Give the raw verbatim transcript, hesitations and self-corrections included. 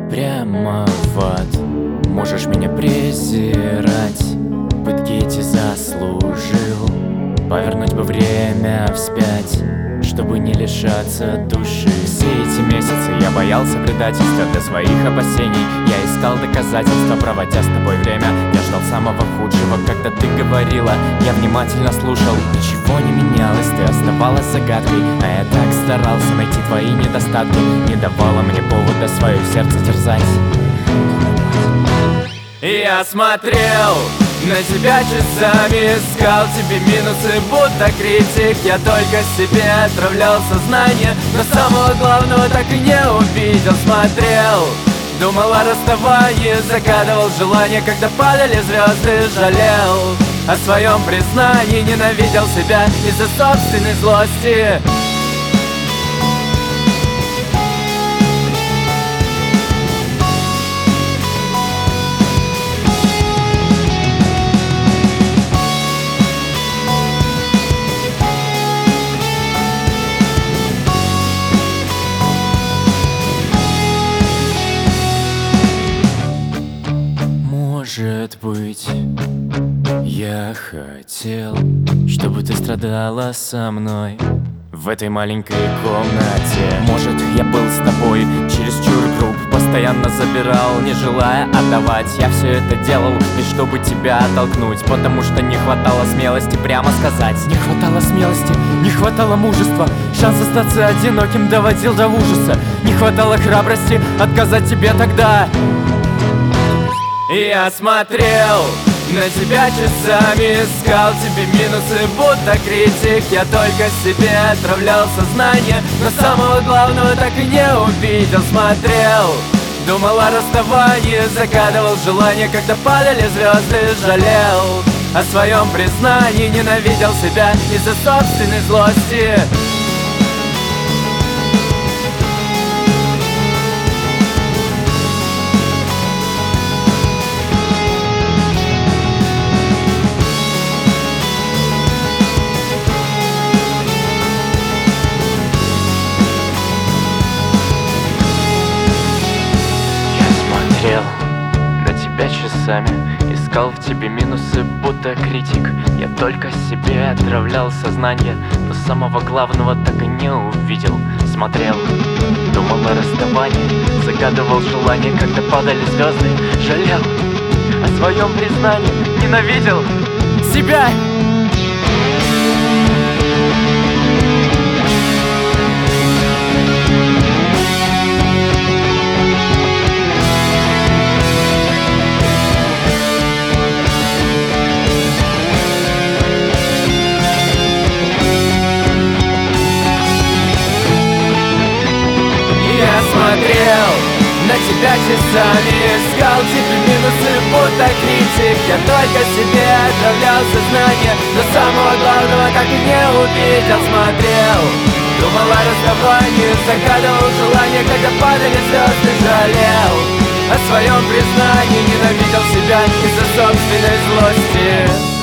прямо в ад. Можешь меня презирать, пытки эти заслужил. Повернуть бы время вспять, чтобы не лишаться души. Все эти месяцы я боялся предательства для своих опасений. Я искал доказательства, проводя с тобой время. Я ждал самого худшего, когда ты говорила. Я внимательно слушал, ничего не менялось, ты оставалась загадкой. А я так старался найти твои недостатки. Не давала мне повода свое сердце терзать. И я смотрел на тебя часами, искал тебе минусы, будто критик. Я только себе отравлял сознание, но самого главного так и не увидел. Смотрел, думал о расставании, загадывал желание, когда падали звезды. Жалел о своем признании, ненавидел себя из-за собственной злости. Может быть, я хотел, чтобы ты страдала со мной в этой маленькой комнате. Может, я был с тобой чересчур груб, постоянно забирал, не желая отдавать. Я все это делал лишь чтобы тебя оттолкнуть, потому что не хватало смелости прямо сказать. Не хватало смелости, не хватало мужества, шанс остаться одиноким доводил до ужаса. Не хватало храбрости отказать тебе тогда. И я смотрел на тебя часами, искал тебе минусы, будто критик. Я только себе отравлял сознание, но самого главного так и не увидел. Смотрел, думал о расставании, загадывал желание, когда падали звезды. Жалел о своем признании, ненавидел себя из-за собственной злости. Смотрел на тебя часами, искал в тебе минусы, будто критик. Я только себе отравлял сознание, но самого главного так и не увидел. Смотрел, думал о расставании, загадывал желание, когда падали звезды. Жалел о своем признании, ненавидел себя. Смотрел на тебя часами, искал тебе минусы, будто критик. Я только себе отравлял сознание, но самого главного так и не увидел. Смотрел, думал о расставании, загадывал желание, когда падали звезды. Жалел о своем признании, ненавидел себя из-за собственной злости.